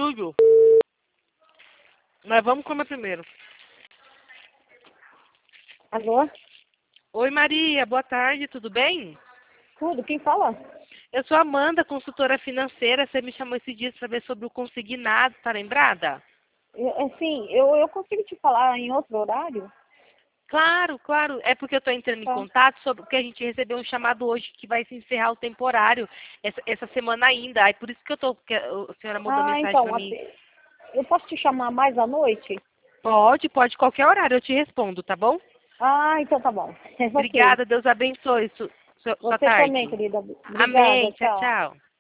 tudo. Mas vamos comer primeiro. Alô? Oi, Maria. Boa tarde. Tudo bem? Tudo, quem fala? Eu sou a Amanda, consultora financeira. Você me chamou esses dias para ver sobre o consignado. Tá lembrada? Sim, eu consigo te falar em outro horário? Claro, claro. É porque eu estou entrando em Tá. contato sobre porque a gente recebeu um chamado hoje que vai se encerrar o temporário essa semana ainda. Aí por isso que a senhora mandou Ah, mensagem para então, mim. eu posso te chamar mais à noite? Pode, qualquer horário eu te respondo, tá bom? Ah, então tá bom. Ok. Obrigada, Deus abençoe sua Você também, tarde. querida. Amém. Obrigada, Tchau, tchau. tchau.